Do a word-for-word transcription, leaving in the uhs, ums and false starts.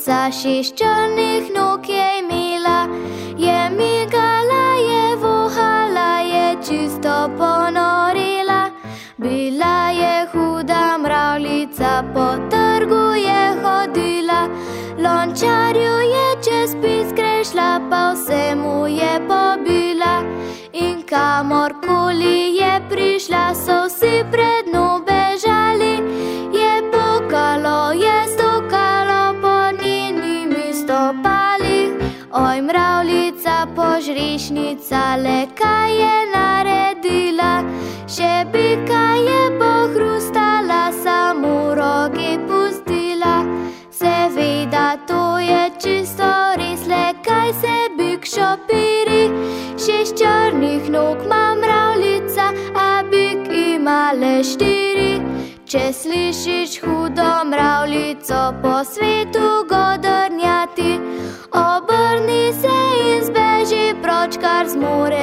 mravljica šest črnih nog je imela, je migala, je vohala, je čisto ponorela. Bila je huda mravljica, po trgu je hodila, lončarju je čez pis krešla, pa vse mu je pobila. In kamorkoli je prišla, so vsi pred njo bežali, je pokalo, je stokalo po njenimi stopali. Oj, mravljica požrešnica, le kaj je naredila, še bika je pohrustala, samo rogi pustila. Seveda to je čisto res, le kaj se bik šopiri, šest črnih nog ima mravljica, a bik ima le štiri. Če slišiš hudo mravljico po svetu godrnjati, obrni se in zbeži proč, kar zmore